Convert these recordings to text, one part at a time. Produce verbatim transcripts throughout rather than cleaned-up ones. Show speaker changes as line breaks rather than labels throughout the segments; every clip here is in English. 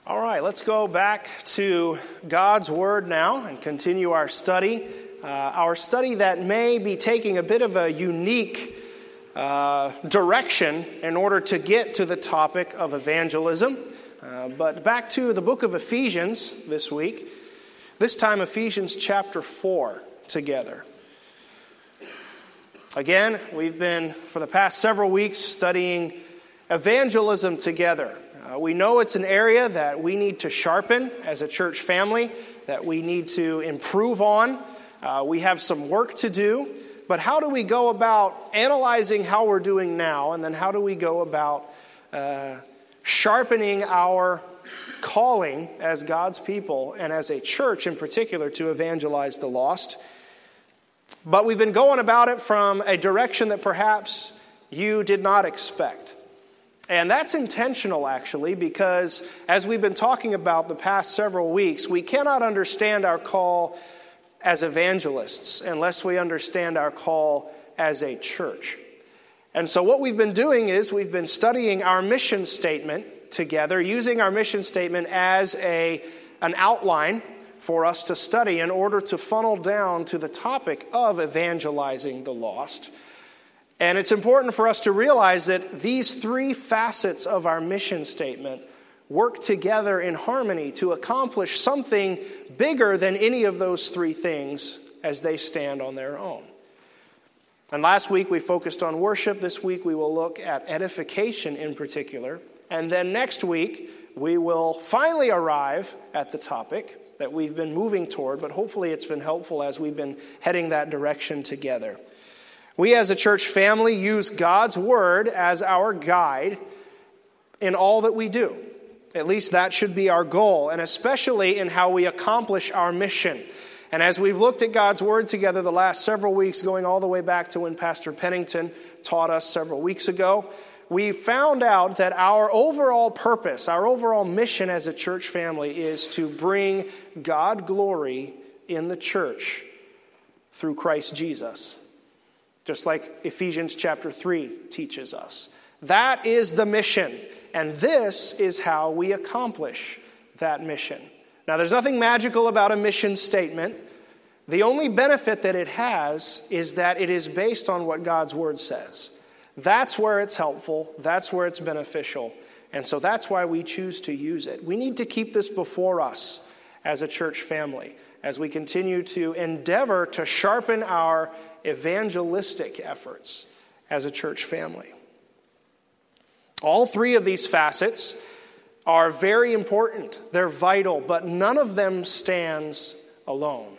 All right, let's go back to God's Word now and continue our study. Uh, our study that may be taking a bit of a unique uh, direction in order to get to the topic of evangelism. Uh, but back to the book of Ephesians this week. This time Ephesians chapter four together. Again, we've been, for the past several weeks, studying evangelism together. Uh, we know it's an area that we need to sharpen as a church family, that we need to improve on. Uh, we have some work to do, but how do we go about analyzing how we're doing now, and then how do we go about uh, sharpening our calling as God's people and as a church in particular to evangelize the lost? But we've been going about it from a direction that perhaps you did not expect. And that's intentional, actually, because as we've been talking about the past several weeks, we cannot understand our call as evangelists unless we understand our call as a church. And so what we've been doing is we've been studying our mission statement together, using our mission statement as a an outline for us to study in order to funnel down to the topic of evangelizing the lost. And it's important for us to realize that these three facets of our mission statement work together in harmony to accomplish something bigger than any of those three things as they stand on their own. And last week we focused on worship. This week we will look at edification in particular. And then next week we will finally arrive at the topic that we've been moving toward, but hopefully it's been helpful as we've been heading that direction together. We as a church family use God's Word as our guide in all that we do. At least that should be our goal, and especially in how we accomplish our mission. And as we've looked at God's Word together the last several weeks, going all the way back to when Pastor Pennington taught us several weeks ago, we found out that our overall purpose, our overall mission as a church family is to bring God glory in the church through Christ Jesus. Just like Ephesians chapter three teaches us. That is the mission, and this is how we accomplish that mission. Now, there's nothing magical about a mission statement. The only benefit that it has is that it is based on what God's Word says. That's where it's helpful. That's where it's beneficial. And so that's why we choose to use it. We need to keep this before us as a church family as we continue to endeavor to sharpen our evangelistic efforts as a church family. All three of these facets are very important. They're vital, but none of them stands alone.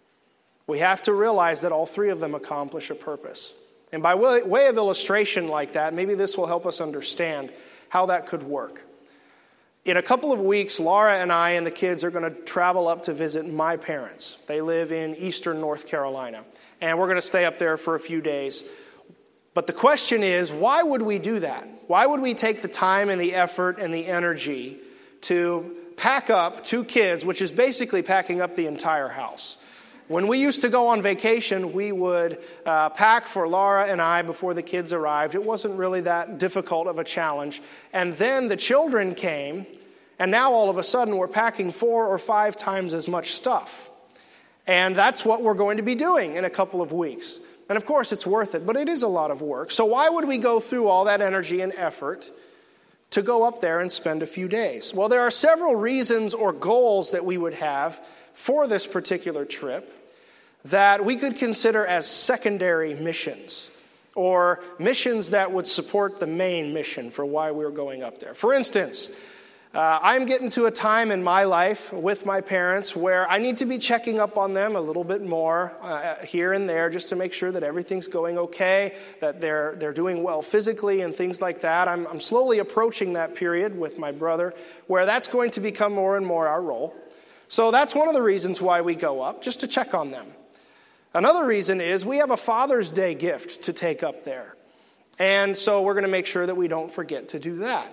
We have to realize that all three of them accomplish a purpose. And by way of illustration like that, maybe this will help us understand how that could work. In a couple of weeks, Laura and I and the kids are going to travel up to visit my parents. They live in eastern North Carolina, and we're going to stay up there for a few days. But the question is, why would we do that? Why would we take the time and the effort and the energy to pack up two kids, which is basically packing up the entire house? When we used to go on vacation, we would uh, pack for Laura and I before the kids arrived. It wasn't really that difficult of a challenge. And then the children came, and now all of a sudden we're packing four or five times as much stuff. And that's what we're going to be doing in a couple of weeks. And of course it's worth it, but it is a lot of work. So why would we go through all that energy and effort to go up there and spend a few days? Well, there are several reasons or goals that we would have for this particular trip that we could consider as secondary missions, or missions that would support the main mission for why we're going up there. For instance, uh, I'm getting to a time in my life with my parents where I need to be checking up on them a little bit more uh, here and there just to make sure that everything's going okay, that they're they're doing well physically and things like that. I'm, I'm slowly approaching that period with my brother where that's going to become more and more our role. So that's one of the reasons why we go up, just to check on them. Another reason is we have a Father's Day gift to take up there. And so we're going to make sure that we don't forget to do that.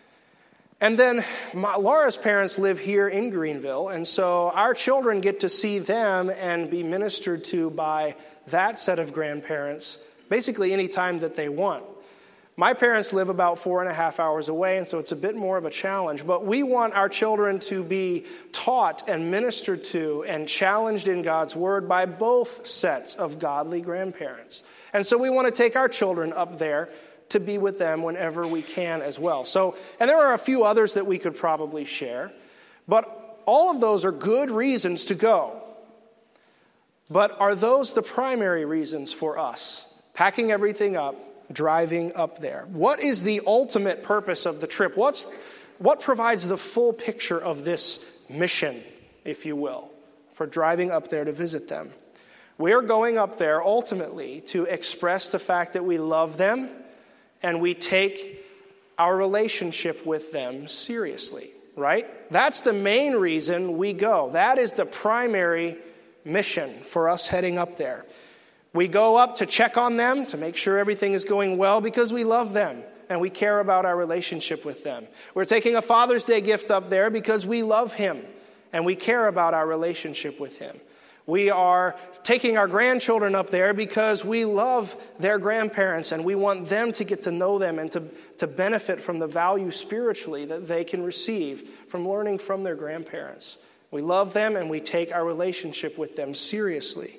And then my, Laura's parents live here in Greenville, and so our children get to see them and be ministered to by that set of grandparents basically any time that they want. My parents live about four and a half hours away, and so it's a bit more of a challenge. But we want our children to be taught and ministered to and challenged in God's word by both sets of godly grandparents. And so we want to take our children up there to be with them whenever we can as well. So, and there are a few others that we could probably share, but all of those are good reasons to go. But are those the primary reasons for us? Packing everything up, driving up there. What is the ultimate purpose of the trip? What's, what provides the full picture of this mission, if you will, for driving up there to visit them? We're going up there ultimately to express the fact that we love them and we take our relationship with them seriously, right? That's the main reason we go. That is the primary mission for us heading up there. We go up to check on them, to make sure everything is going well because we love them and we care about our relationship with them. We're taking a Father's Day gift up there because we love him and we care about our relationship with him. We are taking our grandchildren up there because we love their grandparents and we want them to get to know them and to, to benefit from the value spiritually that they can receive from learning from their grandparents. We love them and we take our relationship with them seriously.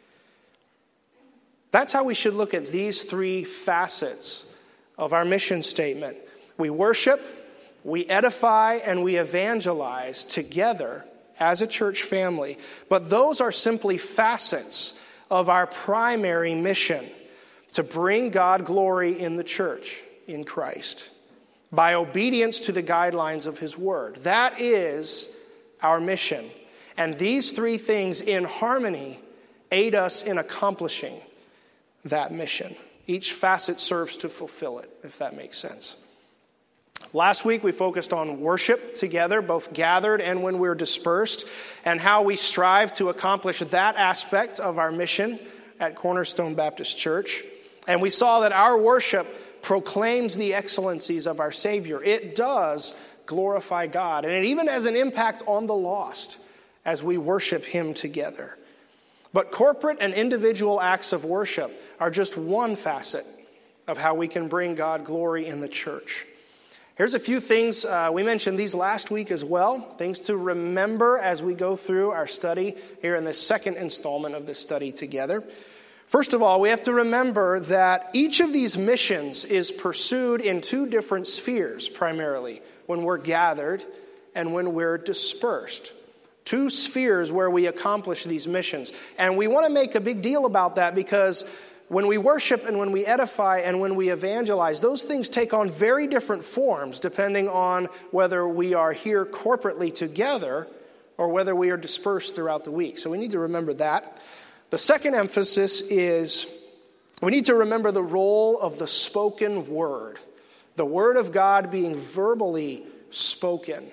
That's how we should look at these three facets of our mission statement. We worship, we edify, and we evangelize together as a church family. But those are simply facets of our primary mission to bring God glory in the church, in Christ, by obedience to the guidelines of his word. That is our mission. And these three things in harmony aid us in accomplishing that mission. Each facet serves to fulfill it, if that makes sense. Last week we focused on worship together, both gathered and when we're dispersed, and how we strive to accomplish that aspect of our mission at Cornerstone Baptist Church. And we saw that our worship proclaims the excellencies of our Savior. It does glorify God, and it even has an impact on the lost as we worship him together. But corporate and individual acts of worship are just one facet of how we can bring God glory in the church. Here's a few things. Uh, we mentioned these last week as well. Things to remember as we go through our study here in the second installment of this study together. First of all, we have to remember that each of these missions is pursued in two different spheres primarily, when we're gathered and when we're dispersed. Two spheres where we accomplish these missions. And we want to make a big deal about that because when we worship and when we edify and when we evangelize, those things take on very different forms depending on whether we are here corporately together or whether we are dispersed throughout the week. So we need to remember that. The second emphasis is we need to remember the role of the spoken word, the word of God being verbally spoken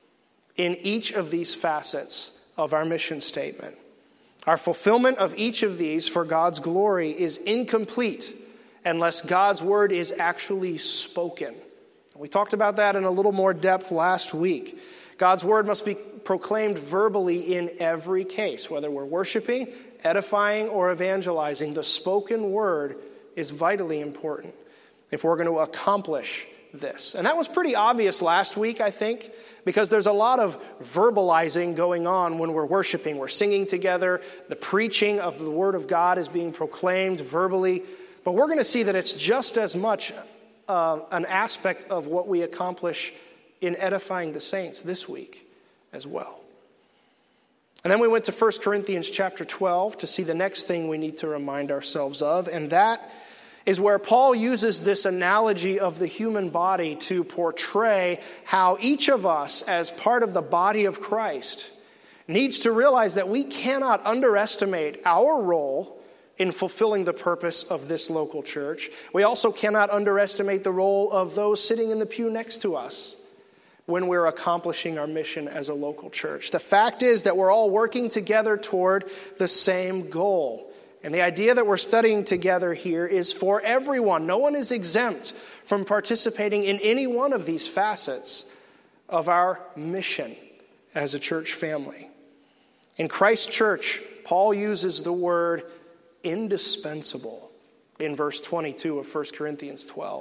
in each of these facets of our mission statement. Our fulfillment of each of these for God's glory is incomplete unless God's word is actually spoken. We talked about that in a little more depth last week. God's word must be proclaimed verbally in every case, whether we're worshiping, edifying, or evangelizing. The spoken word is vitally important if we're going to accomplish this. And that was pretty obvious last week, I think, because there's a lot of verbalizing going on when we're worshiping. We're singing together. The preaching of the word of God is being proclaimed verbally. But we're going to see that it's just as much uh, an aspect of what we accomplish in edifying the saints this week as well. And then we went to First Corinthians chapter twelve to see the next thing we need to remind ourselves of, and that is where Paul uses this analogy of the human body to portray how each of us, as part of the body of Christ, needs to realize that we cannot underestimate our role in fulfilling the purpose of this local church. We also cannot underestimate the role of those sitting in the pew next to us when we're accomplishing our mission as a local church. The fact is that we're all working together toward the same goal. And the idea that we're studying together here is for everyone. No one is exempt from participating in any one of these facets of our mission as a church family. In Christ's church, Paul uses the word indispensable in verse twenty-two of First Corinthians twelve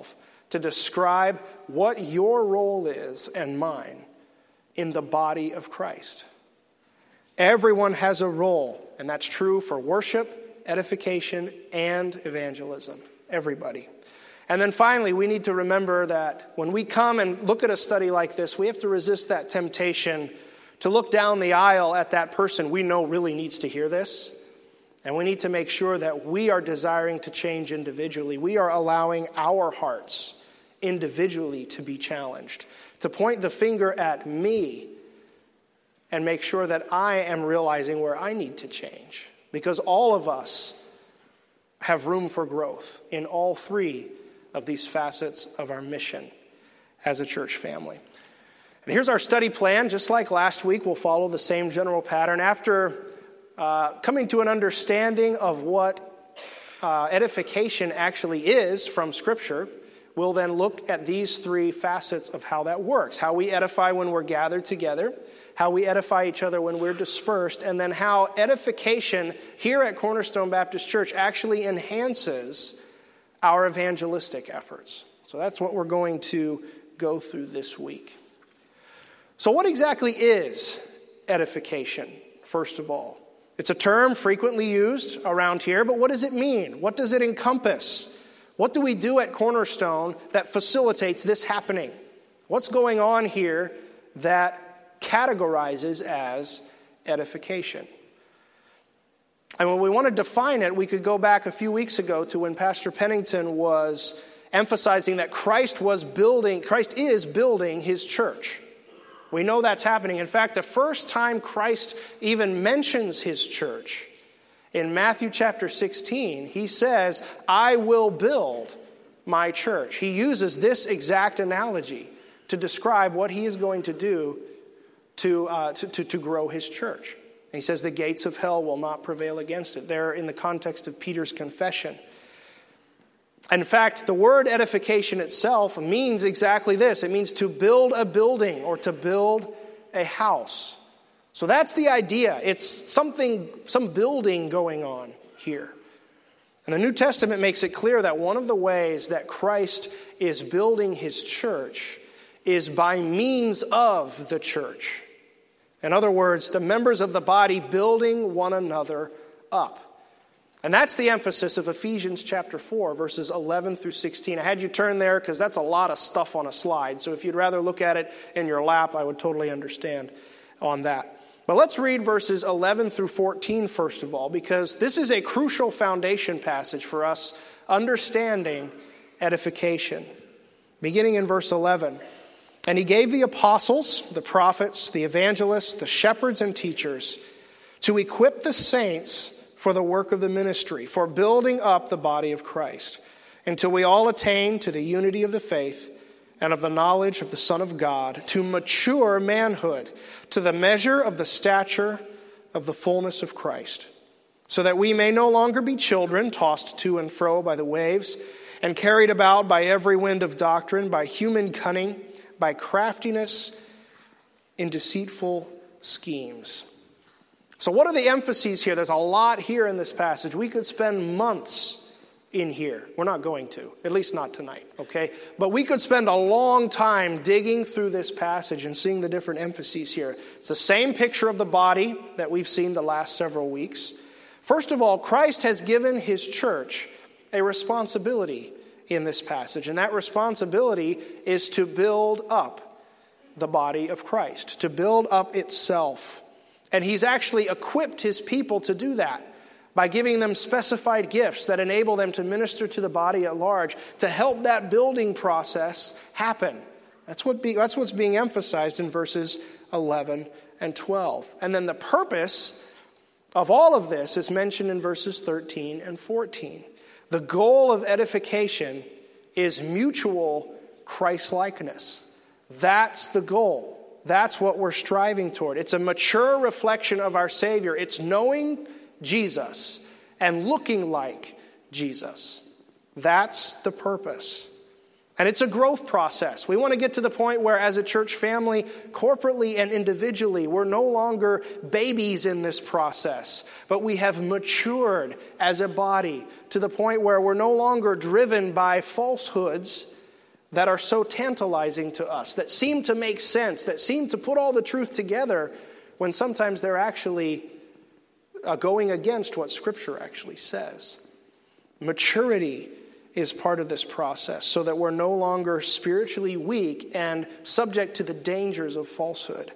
to describe what your role is and mine in the body of Christ. Everyone has a role, and that's true for worship, edification, and evangelism. Everybody. And then finally, we need to remember that when we come and look at a study like this, we have to resist that temptation to look down the aisle at that person we know really needs to hear this. And we need to make sure that we are desiring to change individually. We are allowing our hearts individually to be challenged, to point the finger at me and make sure that I am realizing where I need to change. Because all of us have room for growth in all three of these facets of our mission as a church family. And here's our study plan. Just like last week, we'll follow the same general pattern. After uh, coming to an understanding of what uh, edification actually is from Scripture, we'll then look at these three facets of how that works. How we edify when we're gathered together, how we edify each other when we're dispersed, and then how edification here at Cornerstone Baptist Church actually enhances our evangelistic efforts. So that's what we're going to go through this week. So what exactly is edification, first of all? It's a term frequently used around here, but what does it mean? What does it encompass? What do we do at Cornerstone that facilitates this happening? What's going on here that categorizes as edification? And when we want to define it, we could go back a few weeks ago to when Pastor Pennington was emphasizing that Christ was building, Christ is building his church. We know that's happening. In fact, the first time Christ even mentions his church, in Matthew chapter sixteen, he says, I will build my church. He uses this exact analogy to describe what he is going to do to, uh, to, to, to grow his church. And he says the gates of hell will not prevail against it. There in the context of Peter's confession. In fact, the word edification itself means exactly this. It means to build a building or to build a house. So that's the idea. It's something, some building going on here. And the New Testament makes it clear that one of the ways that Christ is building his church is by means of the church. In other words, the members of the body building one another up. And that's the emphasis of Ephesians chapter four, verses eleven through sixteen. I had you turn there because that's a lot of stuff on a slide. So if you'd rather look at it in your lap, I would totally understand on that. But let's read verses eleven through fourteen first of all, because this is a crucial foundation passage for us understanding edification. Beginning in verse eleven. And he gave the apostles, the prophets, the evangelists, the shepherds and teachers to equip the saints for the work of the ministry, for building up the body of Christ, until we all attain to the unity of the faith and of the knowledge of the Son of God, to mature manhood, to the measure of the stature of the fullness of Christ, so that we may no longer be children, tossed to and fro by the waves, and carried about by every wind of doctrine, by human cunning, by craftiness in deceitful schemes. So what are the emphases here? There's a lot here in this passage. We could spend months in here. We're not going to, at least not tonight, okay? But we could spend a long time digging through this passage and seeing the different emphases here. It's the same picture of the body that we've seen the last several weeks. First of all, Christ has given his church a responsibility in this passage, and that responsibility is to build up the body of Christ, to build up itself. And he's actually equipped his people to do that by giving them specified gifts that enable them to minister to the body at large, to help that building process happen. That's what be, that's what's being emphasized in verses eleven and twelve. And then the purpose of all of this is mentioned in verses thirteen and fourteen. The goal of edification is mutual Christ-likeness. That's the goal. That's what we're striving toward. It's a mature reflection of our Savior. It's knowing Jesus and looking like Jesus. That's the purpose. And it's a growth process. We want to get to the point where as a church family, corporately and individually, we're no longer babies in this process, but we have matured as a body to the point where we're no longer driven by falsehoods that are so tantalizing to us, that seem to make sense, that seem to put all the truth together, when sometimes they're actually uh, going against what Scripture actually says. Maturity is part of this process so that we're no longer spiritually weak and subject to the dangers of falsehood.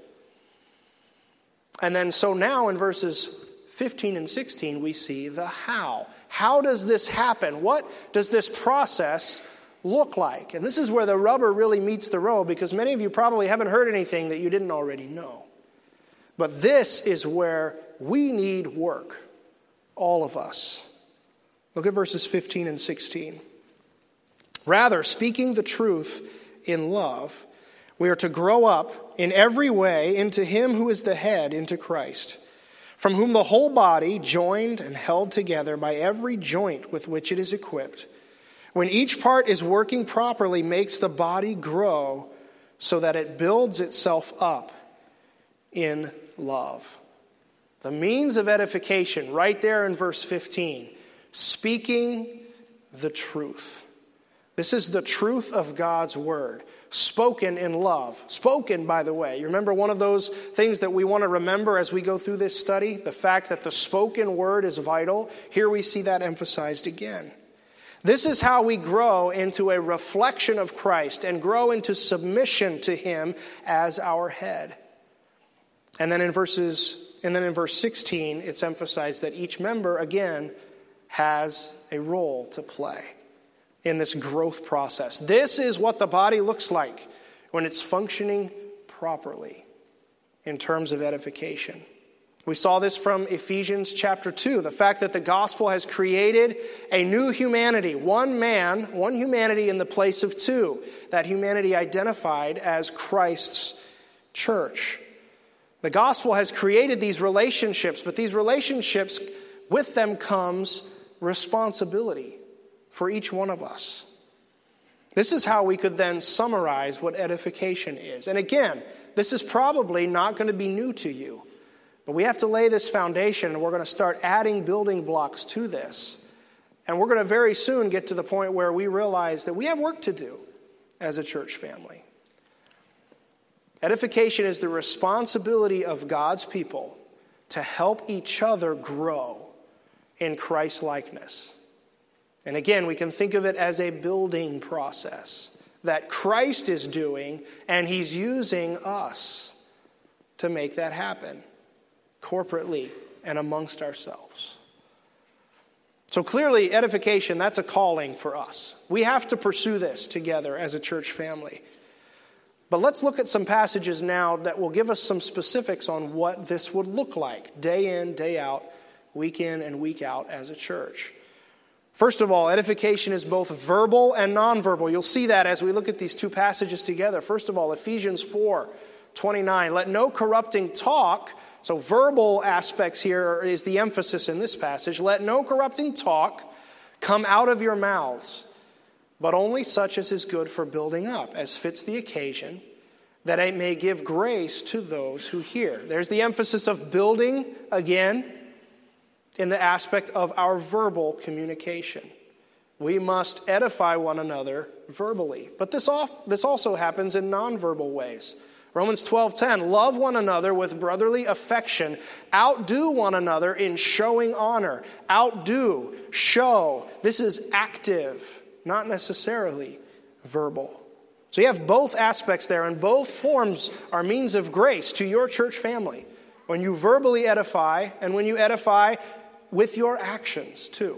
And then so now in verses fifteen and sixteen, we see the how. How does this happen? What does this process look like? And this is where the rubber really meets the road, because many of you probably haven't heard anything that you didn't already know. But this is where we need work, all of us. Look at verses fifteen and sixteen. Rather, speaking the truth in love, we are to grow up in every way into him who is the head, into Christ, from whom the whole body, joined and held together by every joint with which it is equipped, when each part is working properly, makes the body grow so that it builds itself up in love. The means of edification, right there in verse fifteen, speaking the truth. This is the truth of God's word, spoken in love. Spoken, by the way. You remember one of those things that we want to remember as we go through this study? The fact that the spoken word is vital. Here we see that emphasized again. This is how we grow into a reflection of Christ and grow into submission to him as our head. And then in verses, and then in verse sixteen, it's emphasized that each member, again, has a role to play in this growth process. This is what the body looks like when it's functioning properly in terms of edification. We saw this from Ephesians chapter two, the fact that the gospel has created a new humanity, one man, one humanity in the place of two, that humanity identified as Christ's church. The gospel has created these relationships, but these relationships, with them comes responsibility for each one of us. This is how we could then summarize what edification is. And again, this is probably not going to be new to you, but we have to lay this foundation, and we're going to start adding building blocks to this. And we're going to very soon get to the point where we realize that we have work to do as a church family. Edification is the responsibility of God's people to help each other grow in Christ's likeness. And again, we can think of it as a building process that Christ is doing, and he's using us to make that happen corporately and amongst ourselves. So clearly, edification, that's a calling for us. We have to pursue this together as a church family. But let's look at some passages now that will give us some specifics on what this would look like day in, day out, week in and week out as a church. First of all, edification is both verbal and nonverbal. You'll see that as we look at these two passages together. First of all, Ephesians four twenty-nine. Let no corrupting talk, so verbal aspects here is the emphasis in this passage. Let no corrupting talk come out of your mouths, but only such as is good for building up, as fits the occasion, that it may give grace to those who hear. There's the emphasis of building again in the aspect of our verbal communication. We must edify one another verbally. But this, this also happens in nonverbal ways. Romans twelve ten, love one another with brotherly affection. Outdo one another in showing honor. Outdo, show. This is active, not necessarily verbal. So you have both aspects there, and both forms are means of grace to your church family. When you verbally edify, and when you edify with your actions too.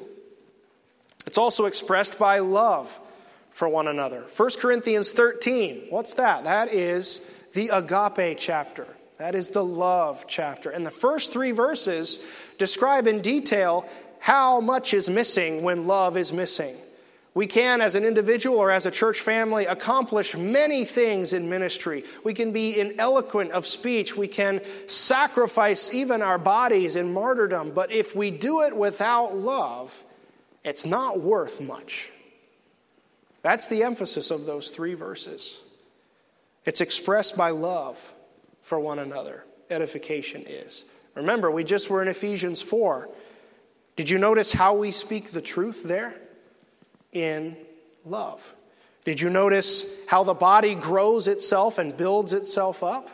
It's also expressed by love for one another. First Corinthians thirteen, what's that? That is the agape chapter. That is the love chapter. And the first three verses describe in detail how much is missing when love is missing. We can, as an individual or as a church family, accomplish many things in ministry. We can be ineloquent of speech. We can sacrifice even our bodies in martyrdom. But if we do it without love, it's not worth much. That's the emphasis of those three verses. It's expressed by love for one another. Edification is. Remember, we just were in Ephesians four. Did you notice how we speak the truth there? In love. Did you notice how the body grows itself and builds itself up?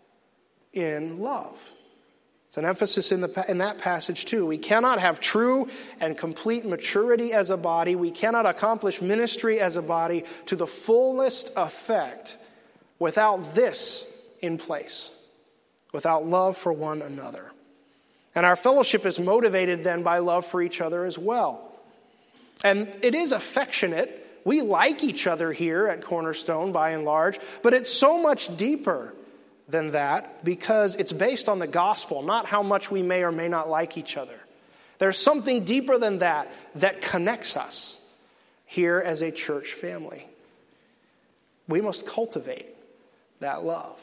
In love. It's an emphasis in, the, in that passage too. We cannot have true and complete maturity as a body. We cannot accomplish ministry as a body to the fullest effect without this in place, without love for one another. And our fellowship is motivated then by love for each other as well. And it is affectionate. We like each other here at Cornerstone by and large, but it's so much deeper than that because it's based on the gospel, not how much we may or may not like each other. There's something deeper than that that connects us here as a church family. We must cultivate that love.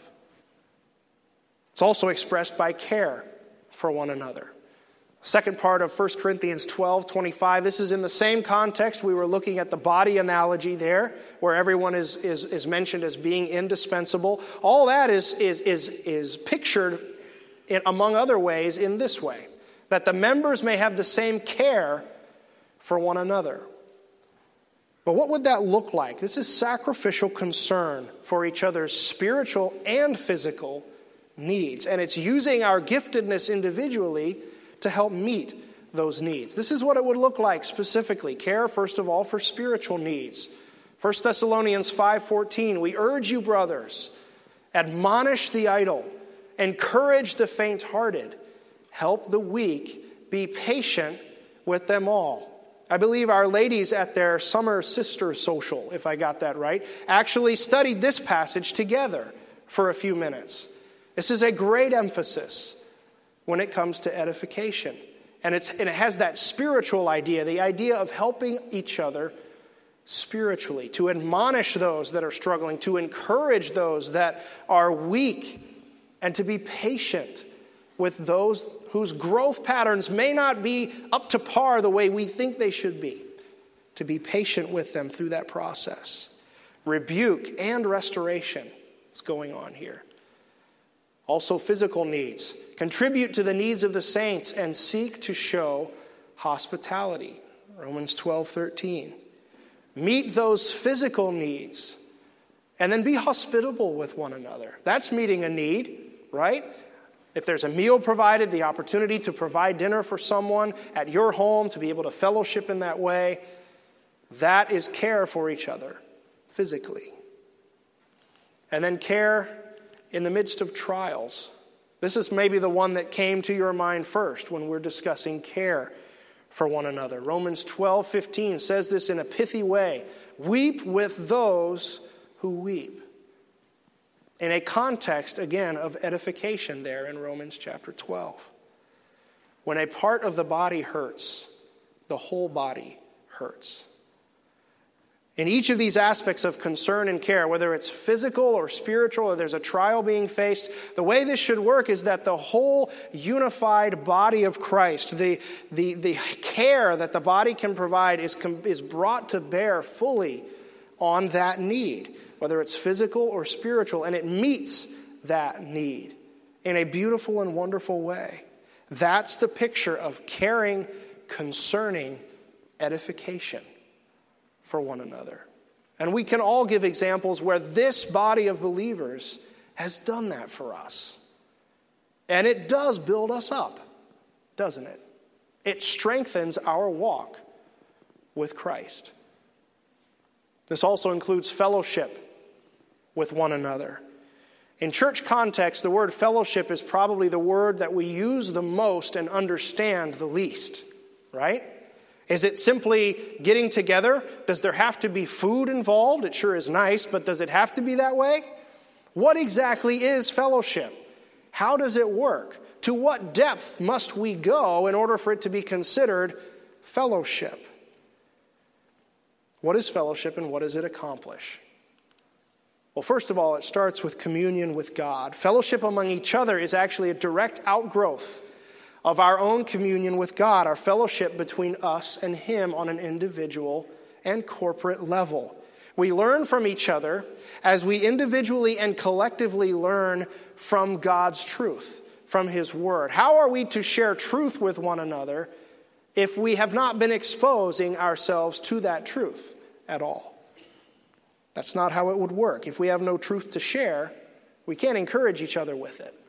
It's also expressed by care for one another. Second part of First Corinthians twelve twenty-five. This is in the same context. We were looking at the body analogy there, where everyone is, is, is mentioned as being indispensable. All that is, is, is, is pictured, in, among other ways, in this way. That the members may have the same care for one another. But what would that look like? This is sacrificial concern for each other's spiritual and physical needs. And it's using our giftedness individually to help meet those needs. This is what it would look like specifically. Care, first of all, for spiritual needs. First Thessalonians five fourteen, we urge you, brothers, admonish the idle, encourage the faint-hearted, help the weak, be patient with them all. I believe our ladies at their summer sister social, if I got that right, actually studied this passage together for a few minutes. This is a great emphasis when it comes to edification. And, it's, and it has that spiritual idea, the idea of helping each other spiritually, to admonish those that are struggling, to encourage those that are weak, and to be patient with those whose growth patterns may not be up to par the way we think they should be, to be patient with them through that process. Rebuke and restoration is going on here. Also physical needs. Contribute to the needs of the saints and seek to show hospitality. Romans twelve thirteen. Meet those physical needs and then be hospitable with one another. That's meeting a need, right? If there's a meal provided, the opportunity to provide dinner for someone at your home, to be able to fellowship in that way, that is care for each other physically. And then care in the midst of trials. This is maybe the one that came to your mind first when we're discussing care for one another. Romans twelve fifteen says this in a pithy way. Weep with those who weep. In a context, again, of edification there in Romans chapter twelve. When a part of the body hurts, the whole body hurts. In each of these aspects of concern and care, whether it's physical or spiritual, or there's a trial being faced, the way this should work is that the whole unified body of Christ, the, the, the care that the body can provide is, is brought to bear fully on that need, whether it's physical or spiritual, and it meets that need in a beautiful and wonderful way. That's the picture of caring concerning edification for one another. And we can all give examples where this body of believers has done that for us. And it does build us up, doesn't it? It strengthens our walk with Christ. This also includes fellowship with one another. In church context, the word fellowship is probably the word that we use the most and understand the least, right? Is it simply getting together? Does there have to be food involved? It sure is nice, but does it have to be that way? What exactly is fellowship? How does it work? To what depth must we go in order for it to be considered fellowship? What is fellowship and what does it accomplish? Well, first of all, it starts with communion with God. Fellowship among each other is actually a direct outgrowth of our own communion with God, our fellowship between us and Him on an individual and corporate level. We learn from each other as we individually and collectively learn from God's truth, from His Word. How are we to share truth with one another if we have not been exposing ourselves to that truth at all? That's not how it would work. If we have no truth to share, we can't encourage each other with it.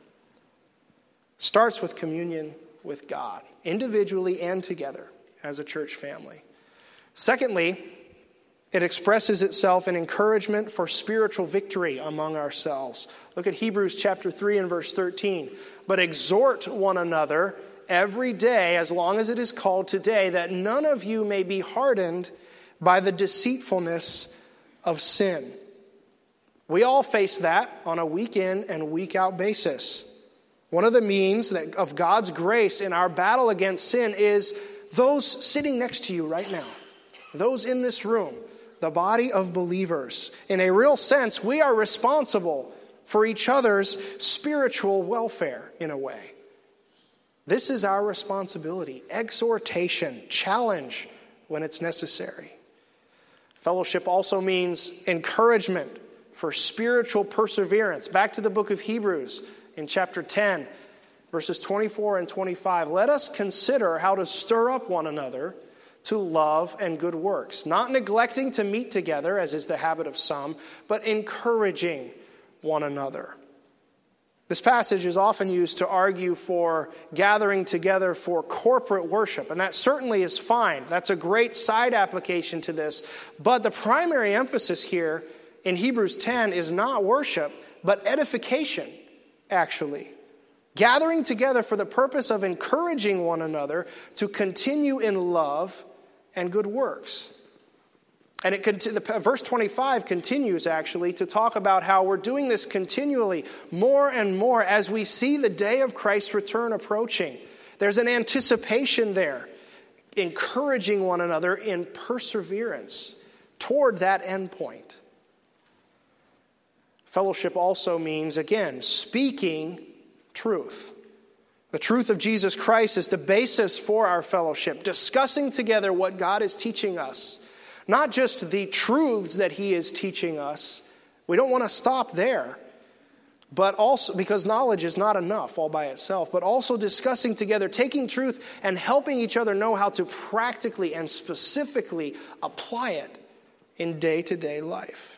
Starts with communion with God, individually and together as a church family. Secondly, it expresses itself in encouragement for spiritual victory among ourselves. Look at Hebrews chapter three and verse thirteen. But exhort one another every day, as long as it is called today, that none of you may be hardened by the deceitfulness of sin. We all face that on a week in and week out basis. One of the means that of God's grace in our battle against sin is those sitting next to you right now, those in this room, the body of believers. In a real sense, we are responsible for each other's spiritual welfare in a way. This is our responsibility. Exhortation, challenge when it's necessary. Fellowship also means encouragement for spiritual perseverance. Back to the book of Hebrews in chapter ten, verses twenty-four and twenty-five. Let us consider how to stir up one another to love and good works, not neglecting to meet together, as is the habit of some, but encouraging one another. This passage is often used to argue for gathering together for corporate worship, and that certainly is fine. That's a great side application to this. But the primary emphasis here in Hebrews ten is not worship, but edification, actually. Gathering together for the purpose of encouraging one another to continue in love and good works. And it the, verse twenty-five continues actually to talk about how we're doing this continually more and more as we see the day of Christ's return approaching. There's an anticipation there, encouraging one another in perseverance toward that end point. Fellowship also means, again, speaking truth. The truth of Jesus Christ is the basis for our fellowship, discussing together what God is teaching us. Not just the truths that he is teaching us. We don't want to stop there. But also, because knowledge is not enough all by itself, but also discussing together, taking truth and helping each other know how to practically and specifically apply it in day-to-day life.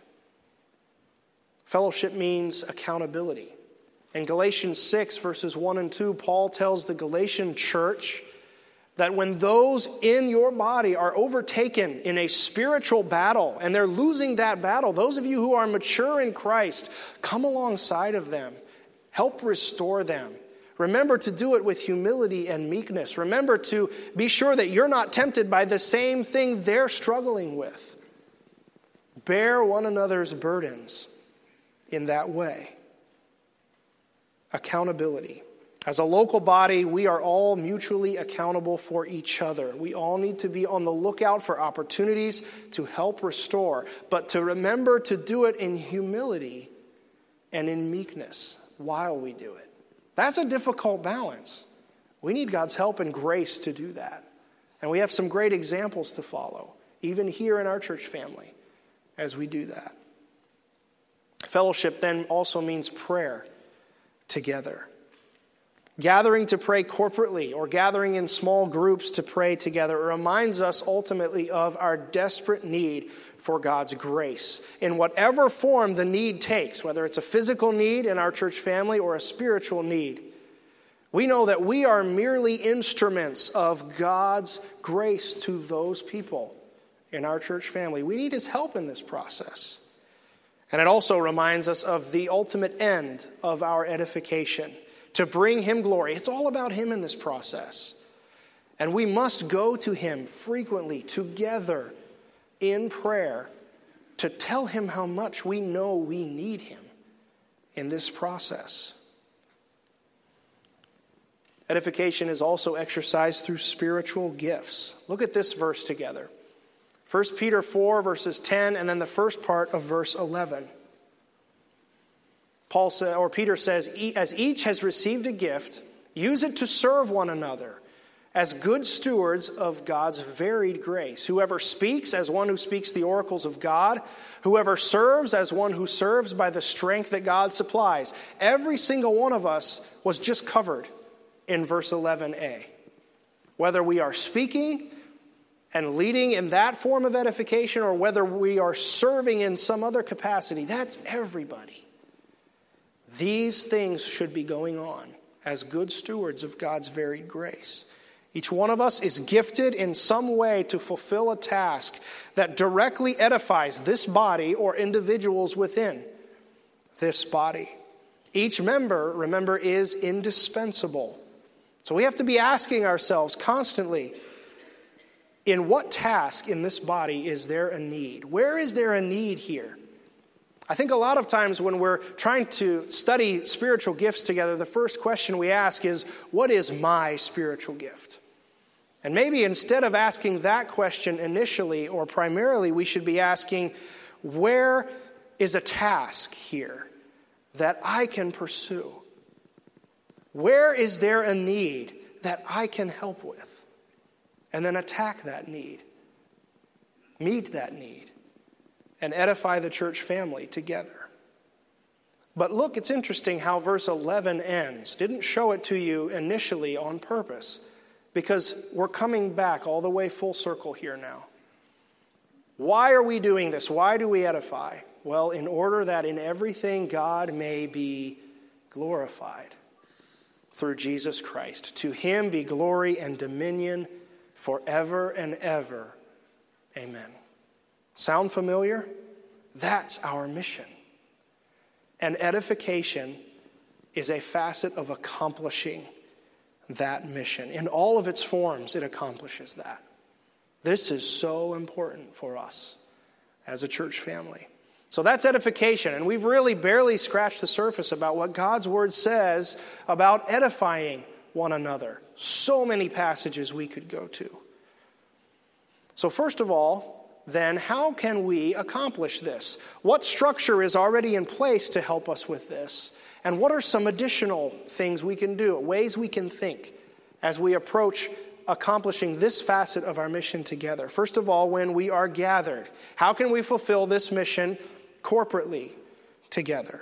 Fellowship means accountability. In Galatians six, verses one and two, Paul tells the Galatian church that when those in your body are overtaken in a spiritual battle and they're losing that battle, those of you who are mature in Christ, come alongside of them. Help restore them. Remember to do it with humility and meekness. Remember to be sure that you're not tempted by the same thing they're struggling with. Bear one another's burdens in that way. Accountability. As a local body, we are all mutually accountable for each other. We all need to be on the lookout for opportunities to help restore, but to remember to do it in humility and in meekness while we do it. That's a difficult balance. We need God's help and grace to do that. And we have some great examples to follow, even here in our church family, as we do that. Fellowship then also means prayer together. Gathering to pray corporately or gathering in small groups to pray together reminds us ultimately of our desperate need for God's grace in whatever form the need takes, whether it's a physical need in our church family or a spiritual need. We know that we are merely instruments of God's grace to those people in our church family. We need his help in this process. And it also reminds us of the ultimate end of our edification, to bring him glory. It's all about him in this process. And we must go to him frequently together in prayer to tell him how much we know we need him in this process. Edification is also exercised through spiritual gifts. Look at this verse together. First Peter four, verses ten, and then the first part of verse eleven. Paul says, or Peter says, as each has received a gift, use it to serve one another as good stewards of God's varied grace. Whoever speaks as one who speaks the oracles of God, whoever serves as one who serves by the strength that God supplies. Every single one of us was just covered in verse eleven a. Whether we are speaking and leading in that form of edification, or whether we are serving in some other capacity, that's everybody. These things should be going on as good stewards of God's varied grace. Each one of us is gifted in some way to fulfill a task that directly edifies this body or individuals within this body. Each member, remember, is indispensable. So we have to be asking ourselves constantly, in what task in this body is there a need? Where is there a need here? I think a lot of times when we're trying to study spiritual gifts together, the first question we ask is, what is my spiritual gift? And maybe instead of asking that question initially or primarily, we should be asking, where is a task here that I can pursue? Where is there a need that I can help with? And then attack that need, meet that need, and edify the church family together. But look, it's interesting how verse eleven ends. Didn't show it to you initially on purpose, because we're coming back all the way full circle here now. Why are we doing this? Why do we edify? Well, in order that in everything God may be glorified through Jesus Christ. To him be glory and dominion forever and ever. Amen. Sound familiar? That's our mission. And edification is a facet of accomplishing that mission. In all of its forms, it accomplishes that. This is so important for us as a church family. So that's edification, and we've really barely scratched the surface about what God's word says about edifying one another. So many passages we could go to. So first of all, then, how can we accomplish this? What structure is already in place to help us with this? And what are some additional things we can do, ways we can think as we approach accomplishing this facet of our mission together? First of all, when we are gathered, how can we fulfill this mission corporately together?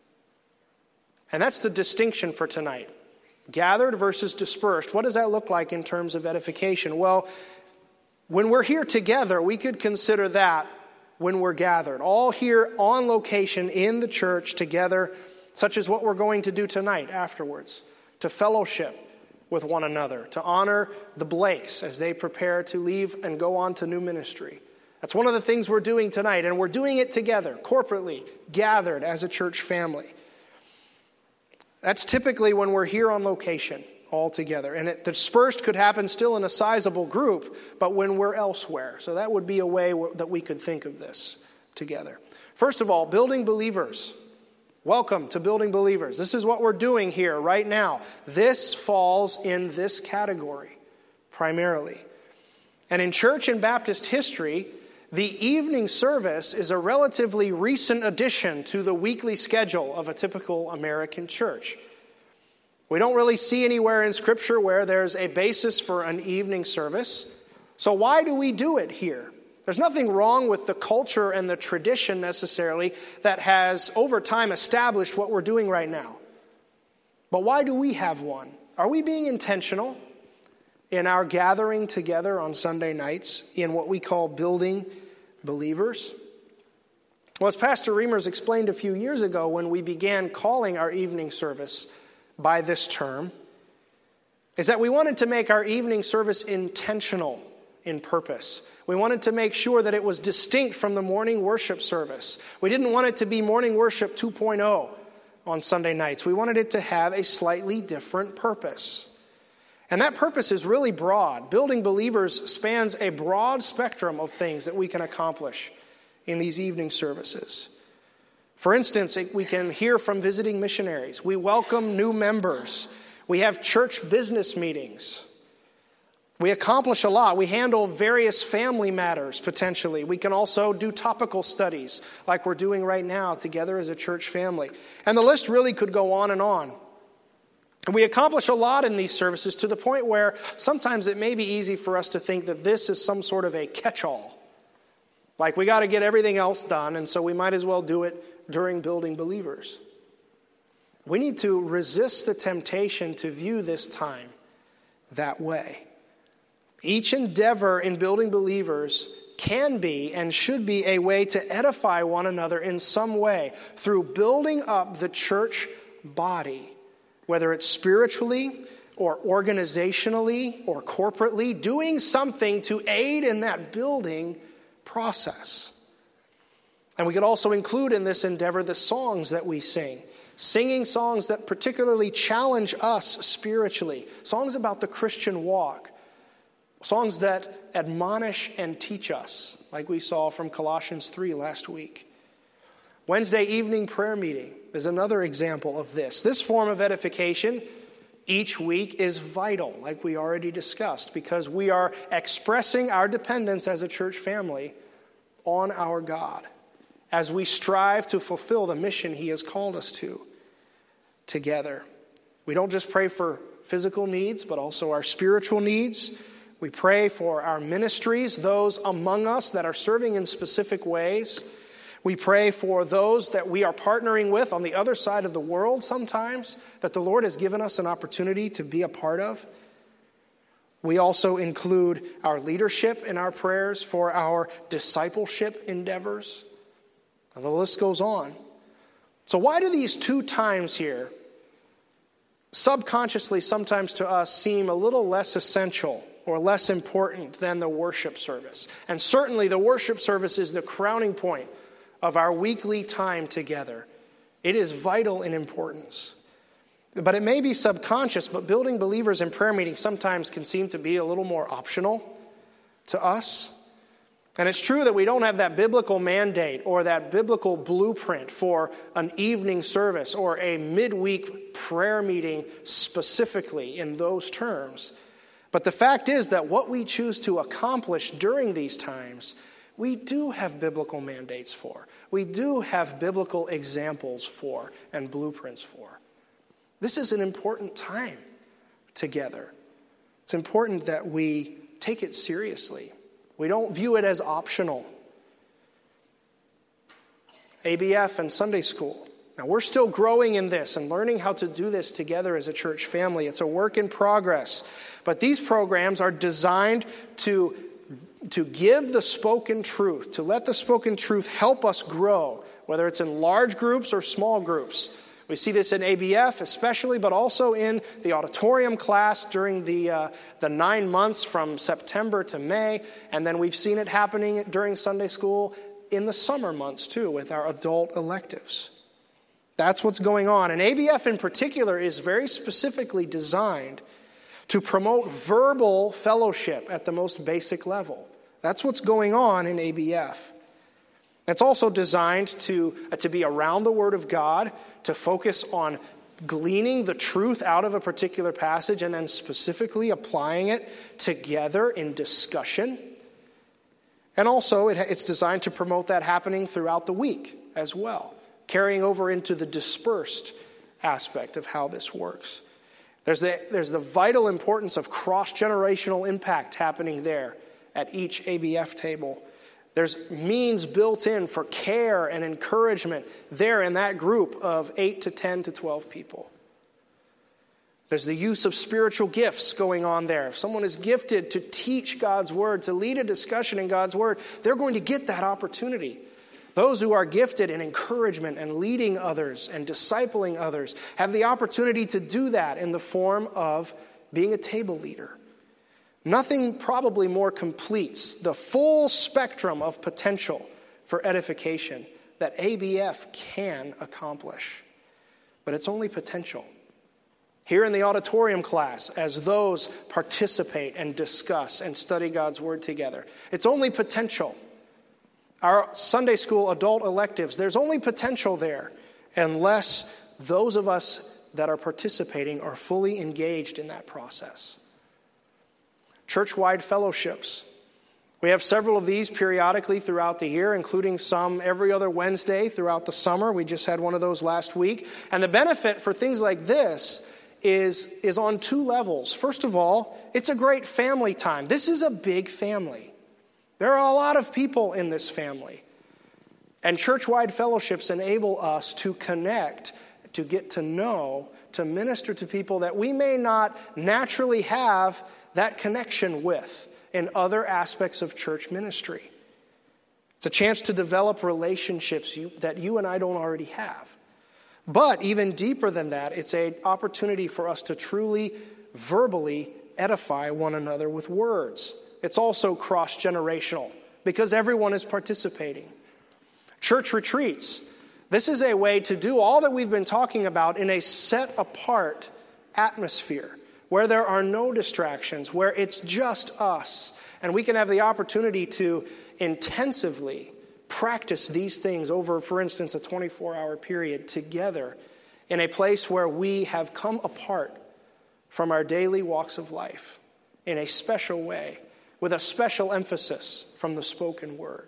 And that's the distinction for tonight. Gathered versus dispersed. What does that look like in terms of edification? Well, when we're here together, we could consider that when we're gathered. All here on location in the church together, such as what we're going to do tonight afterwards. To fellowship with one another. To honor the Blakes as they prepare to leave and go on to new ministry. That's one of the things we're doing tonight. And we're doing it together, corporately, gathered as a church family. That's typically when we're here on location, all together. And it, the dispersed could happen still in a sizable group, but when we're elsewhere. So that would be a way w- that we could think of this together. First of all, building believers. Welcome to Building Believers. This is what we're doing here right now. This falls in this category, primarily. And in church and Baptist history, the evening service is a relatively recent addition to the weekly schedule of a typical American church. We don't really see anywhere in Scripture where there's a basis for an evening service. So why do we do it here? There's nothing wrong with the culture and the tradition necessarily that has over time established what we're doing right now. But why do we have one? Are we being intentional in our gathering together on Sunday nights in what we call building believers? Well, as Pastor Reimers explained a few years ago when we began calling our evening service by this term, is that we wanted to make our evening service intentional in purpose. We wanted to make sure that it was distinct from the morning worship service. We didn't want it to be morning worship two point oh on Sunday nights. We wanted it to have a slightly different purpose. And that purpose is really broad. Building Believers spans a broad spectrum of things that we can accomplish in these evening services. For instance, we can hear from visiting missionaries. We welcome new members. We have church business meetings. We accomplish a lot. We handle various family matters, potentially. We can also do topical studies like we're doing right now together as a church family. And the list really could go on and on. And we accomplish a lot in these services to the point where sometimes it may be easy for us to think that this is some sort of a catch-all. Like we got to get everything else done, and so we might as well do it during Building Believers. We need to resist the temptation to view this time that way. Each endeavor in building believers can be and should be a way to edify one another in some way through building up the church body, whether it's spiritually or organizationally or corporately, doing something to aid in that building process. And we could also include in this endeavor the songs that we sing, singing songs that particularly challenge us spiritually, songs about the Christian walk, songs that admonish and teach us, like we saw from Colossians three last week. Wednesday evening prayer meeting is another example of this. This form of edification each week is vital, like we already discussed, because we are expressing our dependence as a church family on our God as we strive to fulfill the mission he has called us to together. We don't just pray for physical needs, but also our spiritual needs. We pray for our ministries, those among us that are serving in specific ways. We pray for those that we are partnering with on the other side of the world sometimes, that the Lord has given us an opportunity to be a part of. We also include our leadership in our prayers for our discipleship endeavors. And the list goes on. So why do these two times here, subconsciously sometimes to us, seem a little less essential or less important than the worship service? And certainly the worship service is the crowning point of our weekly time together. It is vital in importance. But it may be subconscious, but building believers in prayer meetings sometimes can seem to be a little more optional to us. And it's true that we don't have that biblical mandate or that biblical blueprint for an evening service or a midweek prayer meeting specifically in those terms. But the fact is that what we choose to accomplish during these times, we do have biblical mandates for. We do have biblical examples for and blueprints for. This is an important time together. It's important that we take it seriously. We don't view it as optional. A B F and Sunday school. Now, we're still growing in this and learning how to do this together as a church family. It's a work in progress. But these programs are designed to, to give the spoken truth, to let the spoken truth help us grow, whether it's in large groups or small groups. We see this in A B F especially, but also in the auditorium class during the uh, the nine months from September to May. And then we've seen it happening during Sunday school in the summer months too with our adult electives. That's what's going on. And A B F in particular is very specifically designed to promote verbal fellowship at the most basic level. That's what's going on in A B F. It's also designed to, uh, to be around the Word of God, to focus on gleaning the truth out of a particular passage and then specifically applying it together in discussion. And also it, it's designed to promote that happening throughout the week as well, carrying over into the dispersed aspect of how this works. There's the, there's the vital importance of cross-generational impact happening there at each A B F table. There's means built in for care and encouragement there in that group of eight to ten to twelve people. There's the use of spiritual gifts going on there. If someone is gifted to teach God's word, to lead a discussion in God's word, they're going to get that opportunity. Those who are gifted in encouragement and leading others and discipling others have the opportunity to do that in the form of being a table leader. Nothing probably more completes the full spectrum of potential for edification that A B F can accomplish. But it's only potential. Here in the auditorium class, as those participate and discuss and study God's word together, it's only potential. Our Sunday school adult electives, there's only potential there unless those of us that are participating are fully engaged in that process. Church-wide fellowships. We have several of these periodically throughout the year, including some every other Wednesday throughout the summer. We just had one of those last week. And the benefit for things like this is, is on two levels. First of all, it's a great family time. This is a big family. There are a lot of people in this family. And church-wide fellowships enable us to connect, to get to know, to minister to people that we may not naturally have that connection with in other aspects of church ministry. It's a chance to develop relationships you, that you and I don't already have. But even deeper than that, it's an opportunity for us to truly verbally edify one another with words. It's also cross-generational because everyone is participating. Church retreats. This is a way to do all that we've been talking about in a set-apart atmosphere where there are no distractions, where it's just us. And we can have the opportunity to intensively practice these things over, for instance, a twenty-four hour period together in a place where we have come apart from our daily walks of life in a special way, with a special emphasis from the spoken word.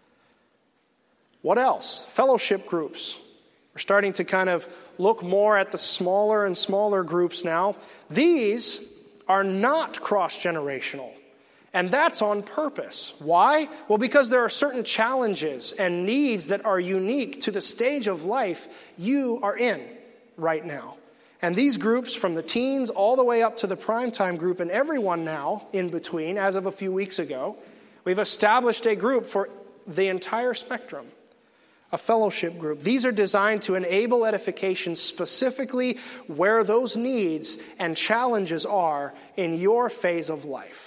What else? Fellowship groups. We're starting to kind of look more at the smaller and smaller groups now. These are not cross-generational. And that's on purpose. Why? Well, because there are certain challenges and needs that are unique to the stage of life you are in right now. And these groups, from the teens all the way up to the primetime group and everyone now in between, as of a few weeks ago, we've established a group for the entire spectrum, a fellowship group. These are designed to enable edification specifically where those needs and challenges are in your phase of life.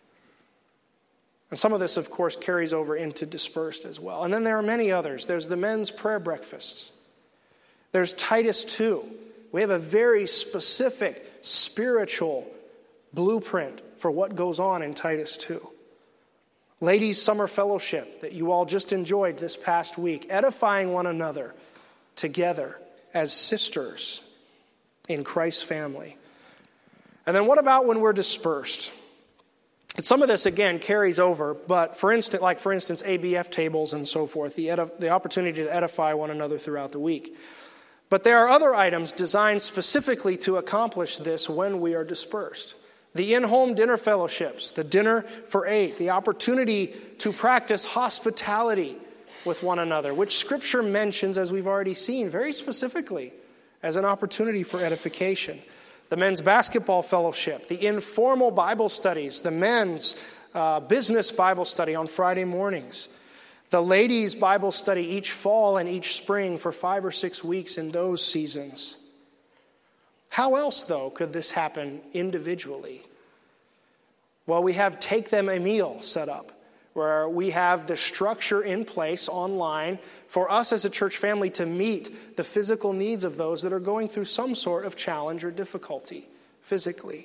And some of this, of course, carries over into dispersed as well. And then there are many others. There's the men's prayer breakfasts. There's Titus two. We have a very specific spiritual blueprint for what goes on in Titus two. Ladies' summer fellowship that you all just enjoyed this past week, edifying one another together as sisters in Christ's family. And then what about when we're dispersed? And some of this, again, carries over, but for instance, like for instance, A B F tables and so forth, the, edif- the opportunity to edify one another throughout the week. But there are other items designed specifically to accomplish this when we are dispersed. The in-home dinner fellowships, the dinner for eight, the opportunity to practice hospitality with one another, which Scripture mentions, as we've already seen, very specifically as an opportunity for edification. The men's basketball fellowship, the informal Bible studies, the men's uh, business Bible study on Friday mornings, the ladies' Bible study each fall and each spring for five or six weeks in those seasons. How else, though, could this happen individually? Well, we have Take Them a Meal set up, where we have the structure in place online for us as a church family to meet the physical needs of those that are going through some sort of challenge or difficulty physically.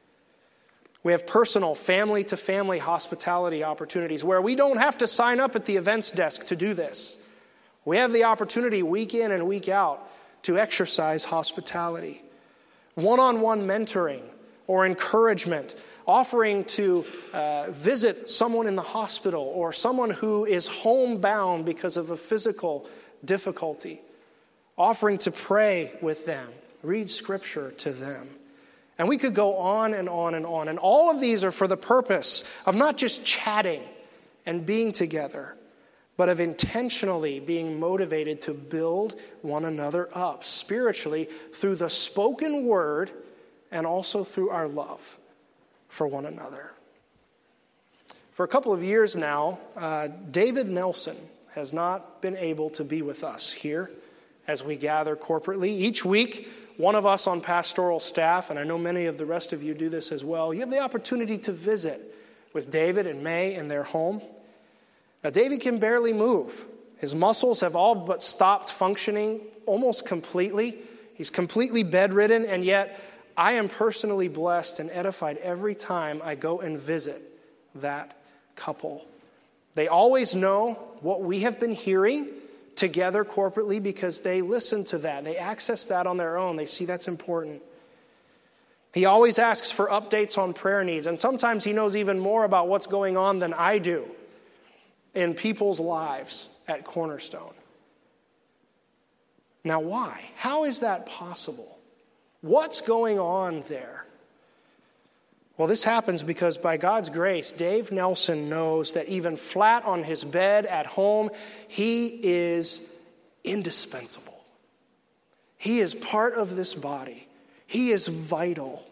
We have personal family-to-family hospitality opportunities where we don't have to sign up at the events desk to do this. We have the opportunity week in and week out to exercise hospitality. One-on-one mentoring or encouragement, offering to uh, visit someone in the hospital or someone who is homebound because of a physical difficulty, offering to pray with them, read Scripture to them. And we could go on and on and on. And all of these are for the purpose of not just chatting and being together, but of intentionally being motivated to build one another up spiritually through the spoken word and also through our love for one another. For a couple of years now, uh, David Nelson has not been able to be with us here as we gather corporately. Each week, one of us on pastoral staff, and I know many of the rest of you do this as well, you have the opportunity to visit with David and May in their home. Now, David can barely move. His muscles have all but stopped functioning almost completely. He's completely bedridden, and yet I am personally blessed and edified every time I go and visit that couple. They always know what we have been hearing together corporately because they listen to that. They access that on their own. They see that's important. He always asks for updates on prayer needs, and sometimes he knows even more about what's going on than I do in people's lives at Cornerstone. Now, why? How is that possible? What's going on there? Well, this happens because by God's grace, Dave Nelson knows that even flat on his bed at home, he is indispensable. He is part of this body He is vital.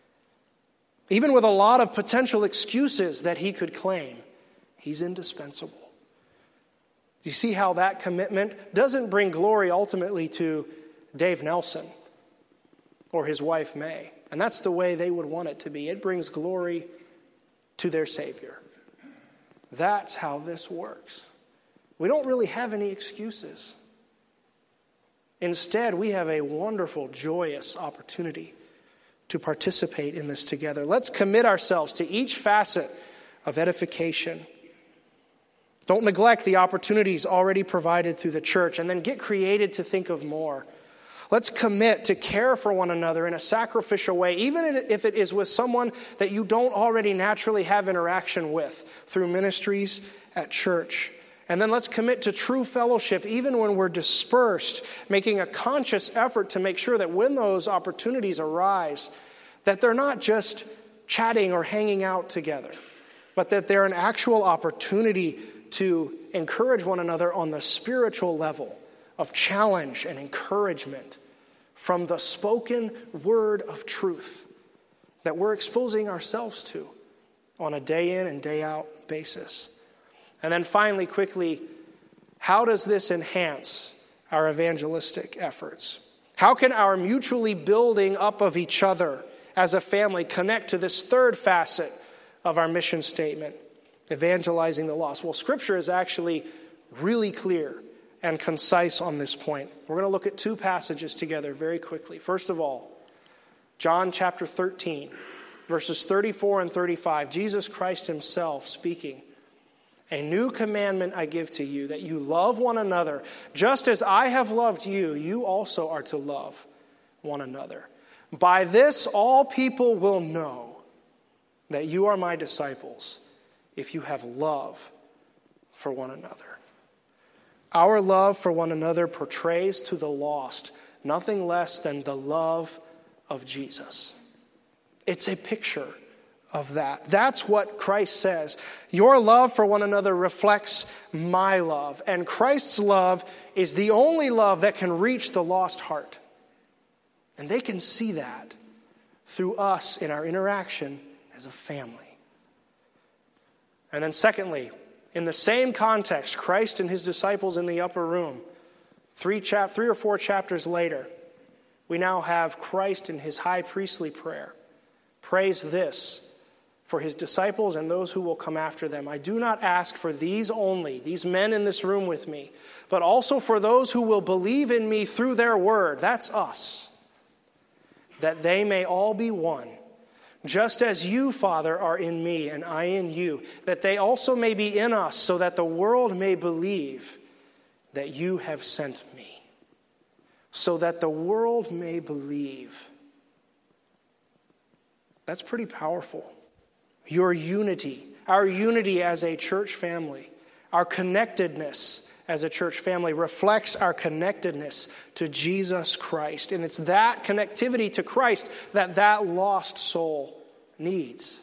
Even with a lot of potential excuses that he could claim, he's indispensable. Do you see how that commitment doesn't bring glory ultimately to Dave Nelson or his wife May? And that's the way they would want it to be. It brings glory to their Savior. That's how this works. We don't really have any excuses. Instead, we have a wonderful, joyous opportunity to participate in this together. Let's commit ourselves to each facet of edification. Don't neglect the opportunities already provided through the church, and then get created to think of more. Let's commit to care for one another in a sacrificial way, even if it is with someone that you don't already naturally have interaction with through ministries at church. And then let's commit to true fellowship, even when we're dispersed, making a conscious effort to make sure that when those opportunities arise, that they're not just chatting or hanging out together, but that they're an actual opportunity to encourage one another on the spiritual level of challenge and encouragement from the spoken word of truth that we're exposing ourselves to on a day in and day out basis. And then finally, quickly, how does this enhance our evangelistic efforts? How can our mutually building up of each other as a family connect to this third facet of our mission statement, evangelizing the lost? Well, Scripture is actually really clear and concise on this point. We're going to look at two passages together very quickly. First of all, John chapter thirteen, verses thirty-four and thirty-five, Jesus Christ himself speaking. A new commandment I give to you, that you love one another. Just as I have loved you, you also are to love one another. By this all people will know that you are my disciples, if you have love for one another. Our love for one another portrays to the lost nothing less than the love of Jesus. It's a picture of that. That's what Christ says. Your love for one another reflects my love. And Christ's love is the only love that can reach the lost heart. And they can see that through us in our interaction as a family. And then secondly, in the same context, Christ and his disciples in the upper room, three, chap- three or four chapters later, we now have Christ in his high priestly prayer. Praise this for his disciples and those who will come after them. I do not ask for these only, these men in this room with me, but also for those who will believe in me through their word. That's us. That they may all be one, just as you, Father, are in me and I in you, that they also may be in us, so that the world may believe that you have sent me. So that the world may believe. That's pretty powerful. Your unity, our unity as a church family, our connectedness as a church family reflects our connectedness to Jesus Christ. And it's that connectivity to Christ that that lost soul needs.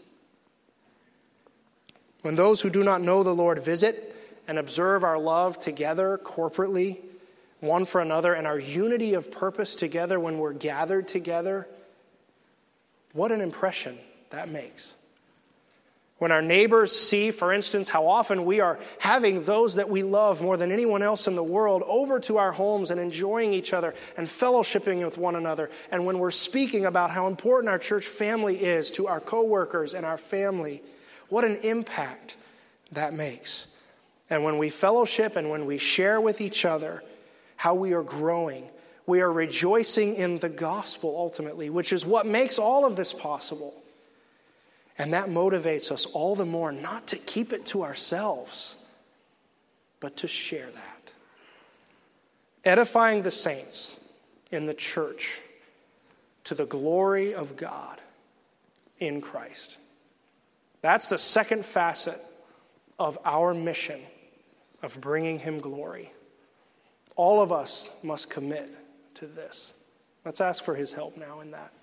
When those who do not know the Lord visit and observe our love together corporately, one for another, and our unity of purpose together when we're gathered together, what an impression that makes. When our neighbors see, for instance, how often we are having those that we love more than anyone else in the world over to our homes and enjoying each other and fellowshipping with one another. And when we're speaking about how important our church family is to our coworkers and our family, what an impact that makes. And when we fellowship and when we share with each other how we are growing, we are rejoicing in the gospel ultimately, which is what makes all of this possible. And that motivates us all the more not to keep it to ourselves, but to share that. Edifying the saints in the church to the glory of God in Christ. That's the second facet of our mission of bringing him glory. All of us must commit to this. Let's ask for his help now in that.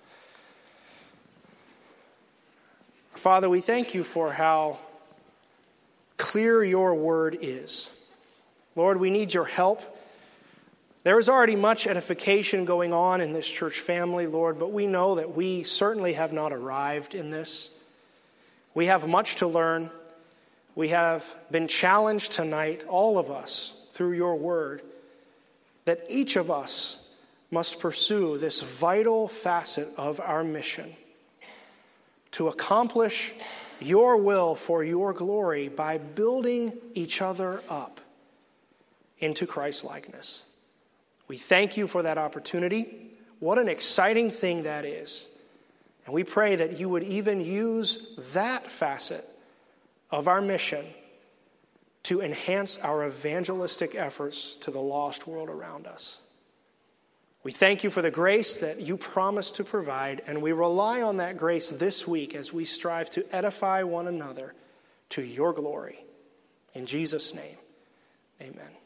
Father, we thank you for how clear your word is. Lord, we need your help There is already much edification going on in this church family, Lord, but we know that we certainly have not arrived in this. We have much to learn. We have been challenged tonight, all of us, through your word, that each of us must pursue this vital facet of our mission to accomplish your will for your glory by building each other up into Christ-likeness. We thank you for that opportunity. What an exciting thing that is. And we pray that you would even use that facet of our mission to enhance our evangelistic efforts to the lost world around us. We thank you for the grace that you promise to provide, and we rely on that grace this week as we strive to edify one another to your glory. In Jesus' name, amen.